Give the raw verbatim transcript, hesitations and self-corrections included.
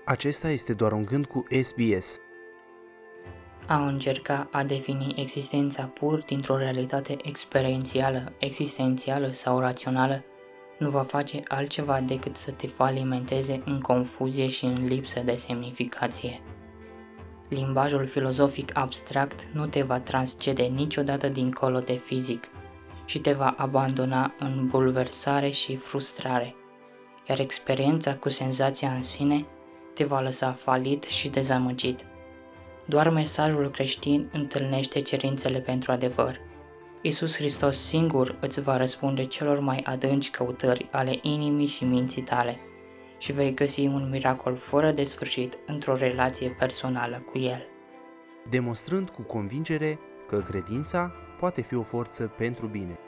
Acesta este doar un gând cu S B S. A încerca a defini existența pur dintr-o realitate experiențială, existențială sau rațională nu va face altceva decât să te falimenteze în confuzie și în lipsă de semnificație. Limbajul filozofic abstract nu te va transcede niciodată dincolo de fizic și te va abandona în bulversare și frustrare, iar experiența cu senzația în sine te va lăsa falit și dezamăgit. Doar mesajul creștin întâlnește cerințele pentru adevăr. Iisus Hristos singur îți va răspunde celor mai adânci căutări ale inimii și minții tale și vei găsi un miracol fără de sfârșit într-o relație personală cu El. Demonstrând cu convingere că credința poate fi o forță pentru bine.